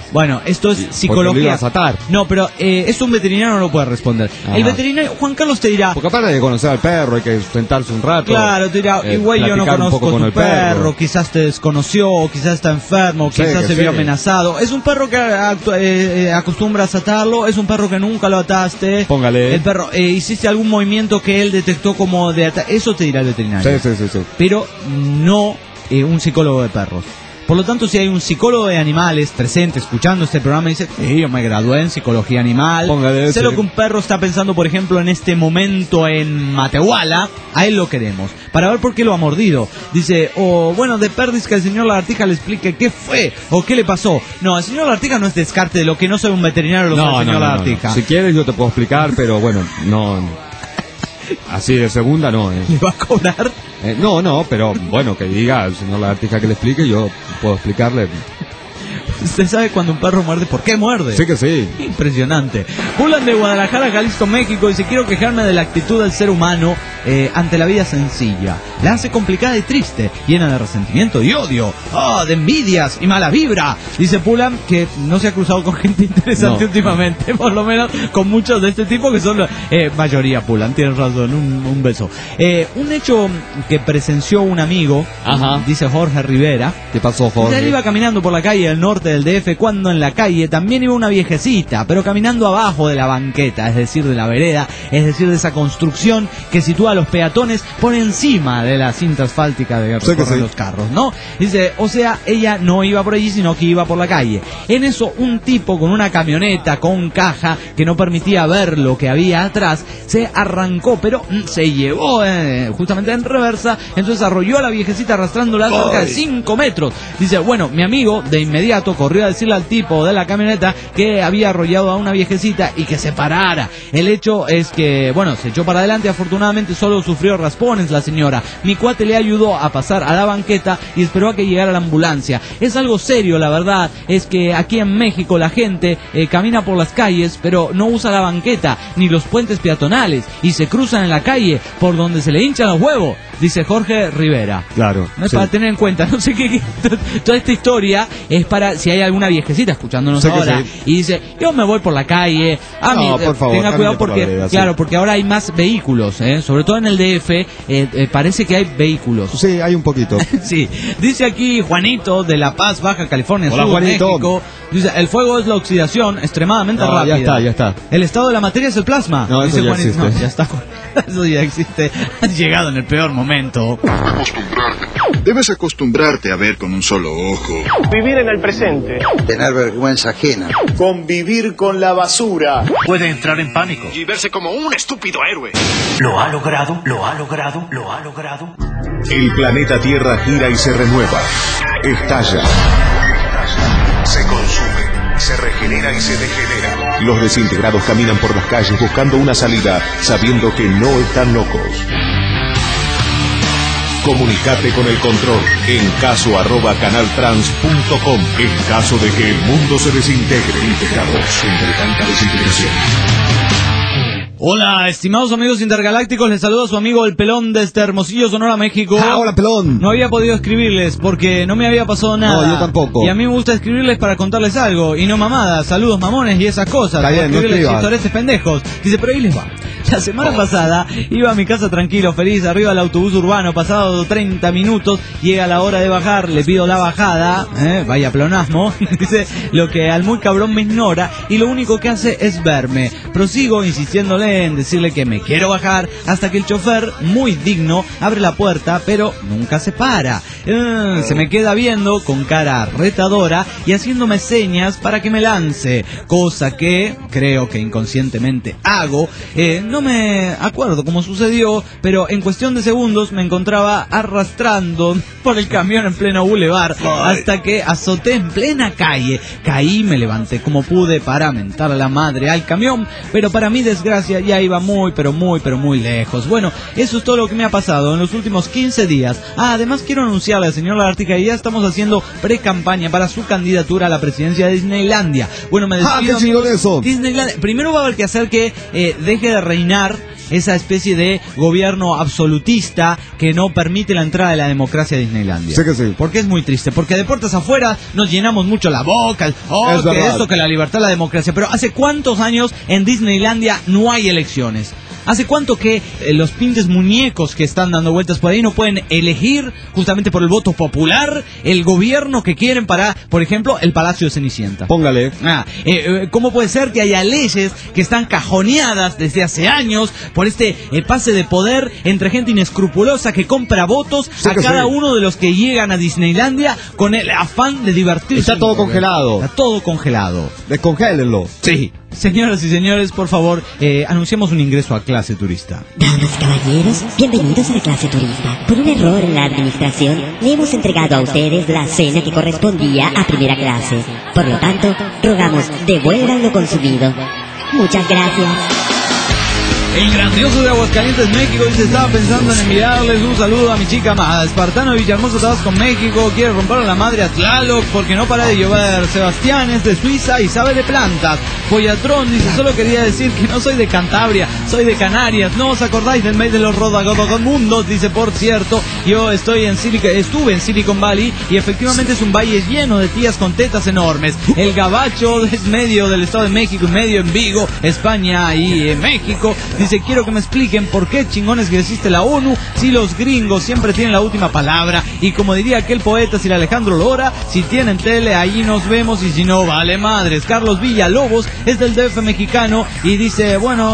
Bueno, esto es Porque lo psicología. ibas a atar. No, pero esto un veterinario no lo puede responder. Ajá. El veterinario, Juan Carlos te dirá, Porque aparte de conocer al perro, hay que sentarse un rato. claro, te dirá, igual yo no platicar un poco conozco con tu el perro, quizás te desconoció, o quizás está enfermo, o Sí, quizás que se vio sí. amenazado. Es un perro que acostumbras a atarlo, es un perro que nunca lo ataste. Póngale. El perro, hiciste algún movimiento que él detectó como de eso te dirá el veterinario. Sí. Pero no un psicólogo de perros. Por lo tanto, si hay un psicólogo de animales presente escuchando este programa y dice, yo me gradué en psicología animal, Póngale, sé sí. lo que un perro está pensando, por ejemplo, en este momento en Matehuala, a él lo queremos, para ver por qué lo ha mordido. Dice, bueno, de perdis que el señor Lagartija le explique qué fue o qué le pasó. No, el señor Lagartija no es descarte de lo que no soy un veterinario, lo soy el señor Lagartija. Si quieres yo te puedo explicar, pero bueno, no. Así de segunda no. ¿Le va a cobrar? No, pero bueno, que diga al señor Lagartija que le explique, yo puedo explicarle. Usted sabe cuando un perro muerde, ¿por qué muerde? Sí que sí. Impresionante. Julan de Guadalajara, Jalisco, México, dice, quiero quejarme de la actitud del ser humano ante la vida sencilla. La hace complicada y triste, llena de resentimiento y odio, de envidias y mala vibra. Dice Pulan que no se ha cruzado con gente interesante últimamente, por lo menos con muchos de este tipo que son mayoría Pulan, tienes razón, un beso. Un hecho que presenció un amigo, Ajá. dice Jorge Rivera. ¿Qué pasó, Jorge? Él iba caminando por la calle del norte del DF cuando en la calle también iba una viejecita, pero caminando abajo de la banqueta, es decir, de la vereda, es decir, de esa construcción que sitúa a los peatones por encima de la cinta asfáltica de Sí que sí. los carros, ¿no? Dice, o sea, ella no iba por allí, sino que iba por la calle. En eso, un tipo con una camioneta con caja que no permitía ver lo que había atrás, se arrancó, pero se llevó justamente en reversa, entonces arrolló a la viejecita arrastrándola cerca de 5 metros. Dice, bueno, mi amigo de inmediato corrió a decirle al tipo de la camioneta que había arrollado a una viejecita y que se parara. El hecho es que, bueno, se echó para adelante, afortunadamente solo sufrió raspones la señora. Mi cuate le ayudó a pasar a la banqueta y esperó a que llegara la ambulancia. Es algo serio, la verdad, es que aquí en México la gente camina por las calles, pero no usa la banqueta ni los puentes peatonales y se cruzan en la calle por donde se le hinchan los huevos, dice Jorge Rivera. Claro. No es sí. para tener en cuenta, no sé qué toda esta historia es para si hay alguna viejecita escuchándonos Sé que ahora sí. y dice, yo me voy por la calle, No, por favor, tenga cuidado camine por la porque, vereda, sí. claro, porque ahora hay más vehículos, sobre todo en el DF, parece que hay vehículos. Sí, hay un poquito. Sí, dice aquí Juanito de La Paz, Baja California Hola, Sur, Juanito. México. Dice, el fuego es la oxidación extremadamente No, rápida. ya está. El estado de la materia es el plasma. No, eso dice ya Juanito. existe. No, ya está. Eso ya existe. Has llegado en el peor momento. Debes acostumbrarte a ver con un solo ojo. Vivir en el presente. Tener vergüenza ajena. Convivir con la basura. Puede entrar en pánico. Y verse como un estúpido héroe. Lo ha logrado, lo ha logrado, lo ha logrado. El planeta Tierra gira y se renueva. Estalla. Se consume. Se regenera y se degenera. Los desintegrados caminan por las calles buscando una salida, sabiendo que no están locos. Comunicate con el control en caso@canaltrans.com. En caso de que el mundo se desintegre, integrados entre tanta desintegración. Hola, estimados amigos intergalácticos, les saluda su amigo El Pelón desde Hermosillo, Sonora, México. Hola, Pelón. No había podido escribirles porque no me había pasado nada. No, yo tampoco. Y a mí me gusta escribirles para contarles algo, y no mamadas, saludos mamones y esas cosas. Está bien, no escribirles escribas. historietes pendejos. Dice, pero ahí les va. La semana pasada iba a mi casa tranquilo, feliz, arriba del autobús urbano, pasado 30 minutos, llega la hora de bajar, le pido la bajada, vaya pleonasmo, dice, lo que al muy cabrón me ignora y lo único que hace es verme. Prosigo insistiéndole en decirle que me quiero bajar hasta que el chofer, muy digno, abre la puerta, pero nunca se para. Se me queda viendo con cara retadora y haciéndome señas para que me lance, cosa que creo que inconscientemente hago. No me acuerdo cómo sucedió, pero en cuestión de segundos me encontraba arrastrando por el camión en pleno bulevar hasta que azoté en plena calle. Caí, me levanté como pude para mentar a la madre al camión, pero para mi desgracia ya iba muy, pero muy lejos. Bueno, eso es todo lo que me ha pasado en los últimos 15 días. Además quiero anunciarle al señor Lagartija que ya estamos haciendo pre-campaña para su candidatura a la presidencia de Disneylandia. Bueno, me despido, qué chingón eso. Disneylandia. Primero va a haber que hacer que deje de reinar esa especie de gobierno absolutista que no permite la entrada de la democracia a Disneylandia. Sé que sí. Porque es muy triste, porque de puertas afuera nos llenamos mucho la boca, que esto, que la libertad, la democracia, pero ¿hace cuántos años en Disneylandia no hay elecciones? ¿Hace cuánto que los pinches muñecos que están dando vueltas por ahí no pueden elegir, justamente por el voto popular, el gobierno que quieren para, por ejemplo, el Palacio de Cenicienta? Póngale. ¿Cómo puede ser que haya leyes que están cajoneadas desde hace años por este pase de poder entre gente inescrupulosa que compra votos a cada uno de los que llegan a Disneylandia con el afán de divertirse? Está todo congelado. Está todo congelado. Descongélenlo. Sí. Señoras y señores, por favor, anunciamos un ingreso a clase turista. Damas y caballeros, bienvenidos a la clase turista. Por un error en la administración, le hemos entregado a ustedes la cena que correspondía a primera clase. Por lo tanto, rogamos, devuelvan lo consumido. Muchas gracias. El grandioso de Aguascalientes, México, dice, estaba pensando en enviarles un saludo a mi chica a Espartano de Villahermosa, Tabasco, México. Quiere romper la madre a Tlaloc porque no para de llover. Sebastián es de Suiza y sabe de plantas. Pollatrón dice, solo quería decir que no soy de Cantabria, soy de Canarias. ¿No os acordáis del mail de los Rodagodomundos? Dice, por cierto, yo estuve en Silicon Valley y efectivamente es un valle lleno de tías con tetas enormes. El Gabacho es medio del Estado de México y medio en Vigo, España y México. Dice, quiero que me expliquen por qué chingones que existe la ONU si los gringos siempre tienen la última palabra. Y como diría aquel poeta Sir Alejandro Lora, si tienen tele, ahí nos vemos y si no, vale madres. Carlos Villalobos es del DF mexicano y dice, bueno,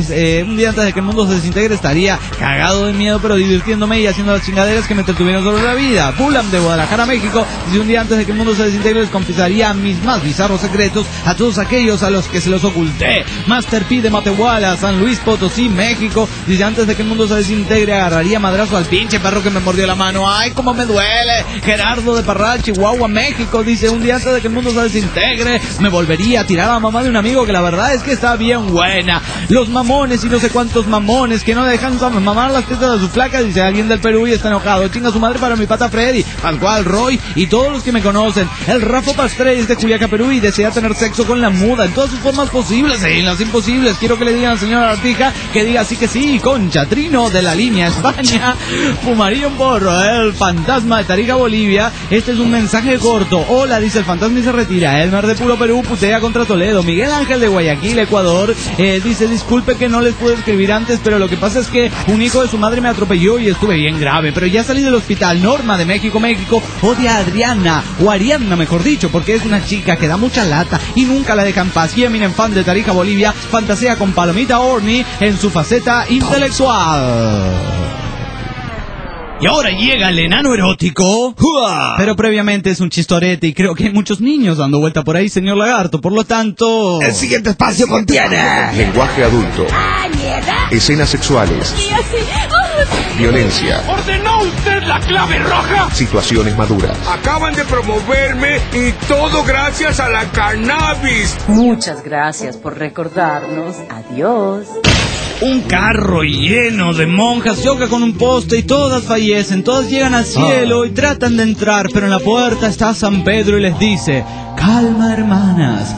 un día antes de que el mundo se desintegre estaría cagado de miedo pero divirtiéndome y haciendo las chingaderas que me entretuvieron sobre la vida. Pulam de Guadalajara, México, dice, un día antes de que el mundo se desintegre les confesaría mis más bizarros secretos a todos aquellos a los que se los oculté. Master P de Matehuala, San Luis Potosí, México, dice, antes de que el mundo se desintegre agarraría madrazo al pinche perro que me mordió la mano. Ay, cómo me duele. Gerardo de Parral, Chihuahua, México, dice, un día antes de que el mundo se desintegre me volvería a tirar a la mamá de un amigo que la verdad es que está bien buena. Los mamones y no sé cuántos mamones que no dejan mamar las tetas de su flaca, dice alguien del Perú y está enojado. Chinga su madre para mi pata Freddy, Pascual, Roy y todos los que me conocen. El Rafa Pastrell es de Juliaca, Perú y desea tener sexo con la muda en todas sus formas posibles e en las imposibles. Quiero que le digan al señor Artija que diga sí que sí. Concha Trino de la línea España, fumaría un porro. El fantasma de Tarija, Bolivia. Este es un mensaje corto. Hola, dice el fantasma y se retira. Elmer de Puro Perú putea contra Toledo. Miguel Ángel de Guayaquil, Ecuador, dice, disculpe que no les pude escribir antes, pero lo que pasa es que un hijo de su madre me atropelló y estuve bien grave, pero ya salí del hospital. Norma de México, odia a Adriana, o Ariadna mejor dicho, porque es una chica que da mucha lata y nunca la deja en paz. Y Eminem, fan de Tarija, Bolivia, fantasea con Palomita Orni en su faceta intelectual. Y ahora llega el enano erótico. Pero previamente es un chistorete y creo que hay muchos niños dando vuelta por ahí, señor Lagarto. Por lo tanto, el siguiente espacio contiene lenguaje adulto, escenas sexuales, violencia. ¿Ordenó usted la clave roja? Situaciones maduras. Acaban de promoverme y todo gracias a la cannabis. Muchas gracias por recordarnos. Adiós. Un carro lleno de monjas choca con un poste y todas fallecen, todas llegan al cielo y tratan de entrar, pero en la puerta está San Pedro y les dice, calma hermanas,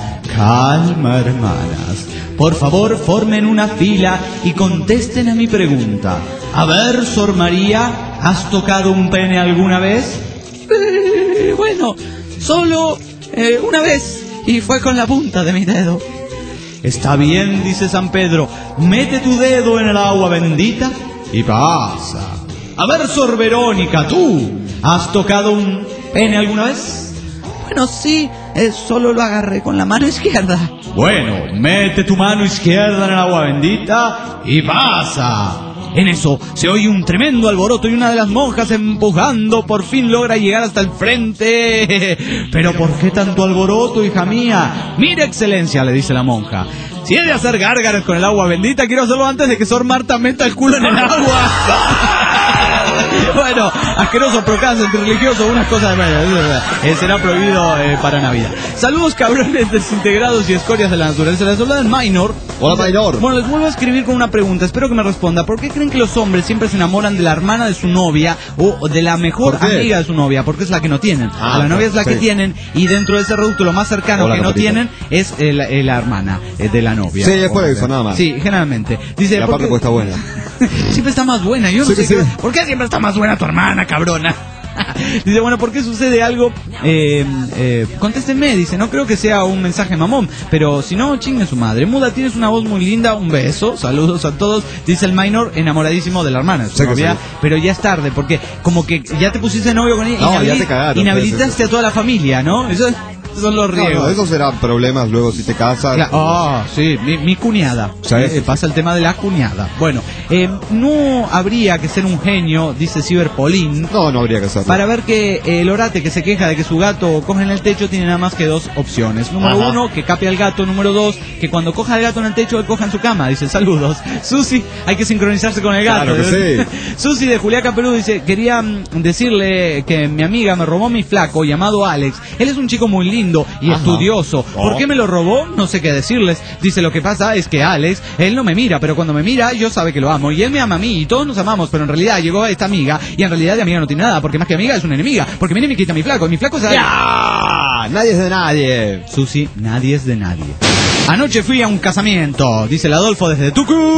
por favor formen una fila y contesten a mi pregunta. A ver, Sor María, ¿has tocado un pene alguna vez? Bueno, solo una vez y fue con la punta de mi dedo. Está bien, dice San Pedro, mete tu dedo en el agua bendita y pasa. A ver, Sor Verónica, ¿tú has tocado un pene alguna vez? Bueno, sí, solo lo agarré con la mano izquierda. Bueno, mete tu mano izquierda en el agua bendita y pasa. En eso se oye un tremendo alboroto y una de las monjas empujando por fin logra llegar hasta el frente. ¿Pero por qué tanto alboroto, hija mía? Mire, excelencia, le dice la monja, si he de hacer gárgaras con el agua bendita, quiero hacerlo antes de que Sor Marta meta el culo en el agua. Bueno, asqueroso, procas, antirreligioso, unas cosas de será prohibido para Navidad. Saludos, cabrones desintegrados y escorias de la naturaleza. Les habla del Minor. Hola, Minor. Bueno, les vuelvo a escribir con una pregunta. Espero que me responda. ¿Por qué creen que los hombres siempre se enamoran de la hermana de su novia o de la mejor amiga de su novia? Porque es la que no tienen. A la novia es la que tienen, y dentro de ese reducto lo más cercano que no tienen es la hermana de la novia. Sí, es por eso, nada más. Sí, generalmente. Dice, y aparte pues está buena. Siempre está más buena. Yo no sé ¿por qué siempre está más buena tu hermana, cabrona? Dice, bueno, ¿por qué sucede algo? Contéstenme, dice, no creo que sea un mensaje mamón, pero si no, chingue su madre. Muda, tienes una voz muy linda, un beso, saludos a todos, dice el Minor, enamoradísimo de la hermana, su novia, pero ya es tarde, porque como que ya te pusiste novio con ella, ya te cagaron, inhabilitaste a toda la familia, ¿no? Eso son los riesgos. No, esos serán problemas luego si te casas. Sí, mi cuñada. Pasa el tema de la cuñada. Bueno, no habría que ser un genio, dice Ciberpolín. No habría que serlo. Para ver que el orate que se queja de que su gato coge en el techo tiene nada más que dos opciones. Número uno, que cape al gato. Número dos, que cuando coja al gato en el techo, él coja en su cama. Dice, saludos. Susi, hay que sincronizarse con el gato. Claro que sí. Susi de Juliaca, Perú, dice, quería decirle que mi amiga me robó mi flaco llamado Alex. Él es un chico muy lindo y estudioso. ¿Por qué me lo robó? No sé qué decirles. Dice, lo que pasa es que Alex, él no me mira, pero cuando me mira, yo sabe que lo amo. Y él me ama a mí, y todos nos amamos, pero en realidad llegó esta amiga, y en realidad de amiga no tiene nada, porque más que amiga es una enemiga. Porque viene y me quita mi flaco, y mi flaco es... ¡Ya! Nadie es de nadie. Susi, nadie es de nadie. Anoche fui a un casamiento, dice el Adolfo desde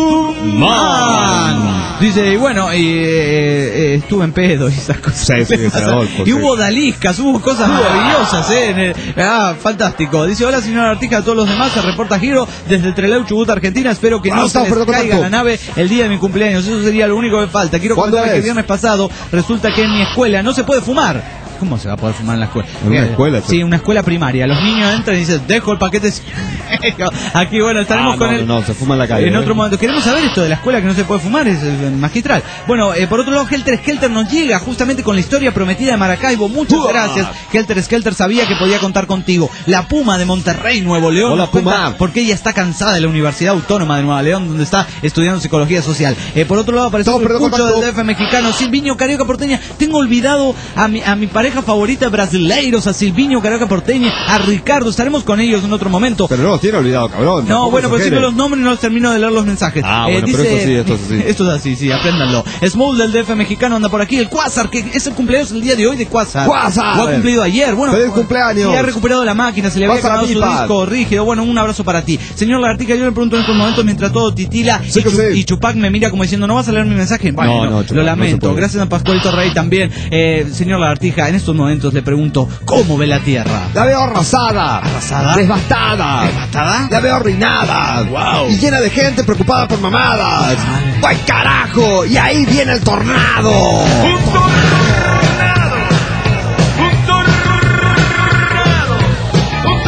Tucumán. Dice, y bueno, estuve en pedo y esas cosas. Sí, Adolfo, y hubo daliscas, hubo cosas maravillosas, fantástico. Dice, hola señora Artija, a todos los demás, se reporta Giro desde Trelew, Chubut, Argentina. Espero que no se les caiga la nave el día de mi cumpleaños. Eso sería lo único que falta. Quiero contarles que el viernes pasado resulta que en mi escuela no se puede fumar. ¿Cómo se va a poder fumar en la escuela? ¿En una escuela? Sí, una escuela primaria. Los niños entran y dicen, dejo el paquete. Aquí, bueno, estaremos con él. No, se fuma en la calle. En otro momento. Queremos saber esto de la escuela que no se puede fumar, es magistral. Bueno, por otro lado, Helter Skelter nos llega justamente con la historia prometida de Maracaibo. Muchas gracias. Helter Skelter sabía que podía contar contigo. La Puma de Monterrey, Nuevo León. Hola, Puma. Porque ella está cansada de la Universidad Autónoma de Nueva León, donde está estudiando psicología social. Por otro lado, apareció el escucho del DF mexicano, Silviño Carioca Porteña. Tengo olvidado a mi pareja favorita brasileiros, a Silviño Carioca Porteña, a Ricardo. Estaremos con ellos en otro momento. Pero no los tiene olvidado, cabrón. No, bueno, pues si no los nombres no los termino de leer los mensajes. Bueno, dice, pero esto es así. Esto es así, sí, apréndanlo. Small del DF mexicano anda por aquí. El Quasar, que es el cumpleaños el día de hoy de Quasar. Lo ha cumplido ayer. Bueno, ¡feliz cumpleaños! Y ha recuperado la máquina, se le había acabado su disco rígido. Bueno, un abrazo para ti. Señor Lagartica, yo le pregunto en estos momentos mientras todo titila y Chupac me mira como diciendo, ¿no vas a leer mi mensaje? Bueno, no, Chupac, lo lamento. No gracias a Pascualito Rey también. Señor Lagartija, en estos momentos le pregunto, ¿cómo ve la tierra? La veo arrasada. ¿Arrasada? Desbastada. ¿Desbastada? La veo arruinada. Wow. Y llena de gente preocupada por mamadas. ¡Ay, carajo! Y ahí viene el tornado. ¡Un tornado! ¡Un tornado! ¡Un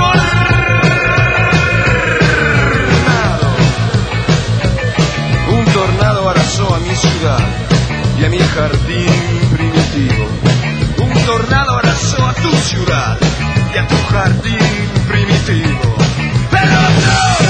tornado! Un tornado arrasó a mi ciudad y a mi jardín primitivo. Un tornado arrasó a tu ciudad y a tu jardín primitivo. ¡Pero no!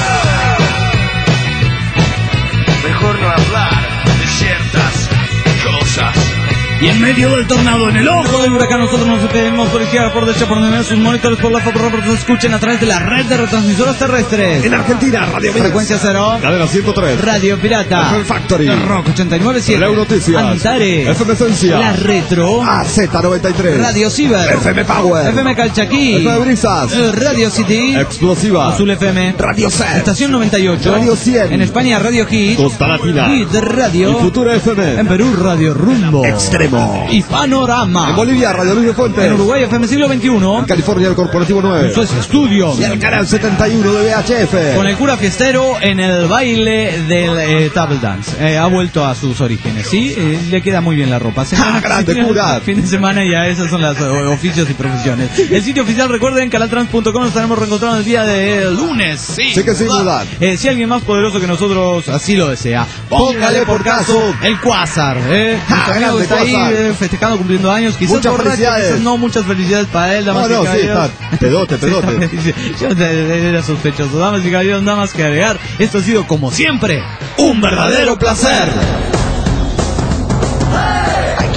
Mejor no hablar de ciertas cosas. Y en medio del tornado, en el ojo del huracán, nosotros nos despedimos por izquierda, por derecha, por donde sus monitores, por la foto, nos escuchen a través de la red de retransmisoras terrestres. En Argentina, Radio Frecuencia Cero, Cadena 103, Radio Pirata, FM Factory, Rock 89.7, Leo Noticias, Antares, FM Esencia, La Retro, AZ93, Radio Ciber, FM Power, FM Calchaquí, FM Brisas, Radio City, Explosiva, Azul FM, Radio Set, Estación 98, Radio 100, en España Radio Hit, Costa Latina, Hit Radio, y Futura FM, en Perú Radio Rumbo, Extremo, y Panorama, en Bolivia Radio Luis de Fuentes, en Uruguay FM Siglo XXI, en California el Corporativo 9, en Suecia Estudios, y el canal 71 de VHF, con el cura fiestero en el baile del table dance. Ha vuelto a sus orígenes, ¿sí? Le queda muy bien la ropa. Grande cura. Fin de semana ya esas son las oficios y profesiones. El sitio oficial, recuerden, canaltrans.com, nos estaremos reencontrando el día de lunes. Sí que sí, ¿verdad? Si alguien más poderoso que nosotros así lo desea, póngale por caso el Quasar. Nuestro amigo está ahí festejando, cumpliendo años. Quizás muchas felicidades. Quizás no, muchas felicidades para él, damas y caballeros. Sí, pedote. Yo era sospechoso. Damas y caballeros, nada más que agregar. Esto ha sido, como siempre, un verdadero placer.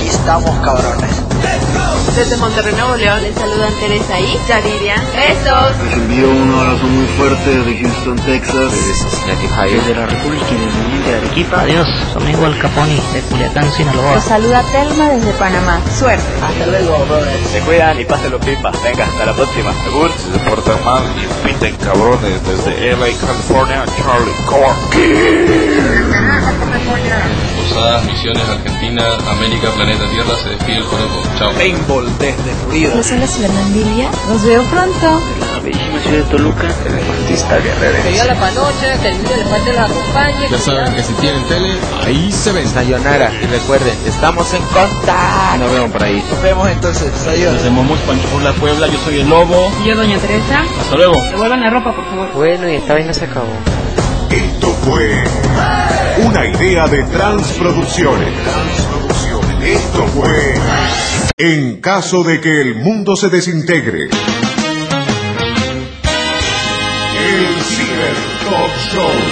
Aquí estamos, cabrones. Desde Monterrey, Nuevo León, les saludan Teresa y Yariria. ¡Besos! Les envío un abrazo muy fuerte desde Houston, Texas. Desde Cincinnati, Ohio. Desde la República Independiente de Arequipa. Adiós, soy Igual Caponi de Culiacán, Sinaloa. Los saluda Telma desde Panamá. Suerte. Hasta luego, brothers. Se cuidan y pásenlo pipa. Venga, hasta la próxima. Agur. Se portan mal y piten cabrones desde LA, California, Charlie Corky. Posadas, Misiones, Argentina, América, Planeta Tierra, se despide el Joropo. Chao. Paintball desde Florida. Los hola, Fernandilla. Nos veo pronto. La bellísima ciudad de Toluca. El artista guerrero. Que Dios la panoche, que el Dios les la acompañe. Ya saben que si tienen tele, ahí se ven. Sayonara. Y recuerden, estamos en contacto. Nos vemos por ahí. Nos vemos entonces. Adiós. Nos vemos Pancho por la Puebla. Yo soy el Lobo. Y yo, Doña Teresa. Hasta luego. Devuelvan la ropa, por favor. Bueno, y esta vaina se acabó. Esto fue una idea de Transproducciones. Esto fue En caso de que el mundo se desintegre. El Ciber Talk Show.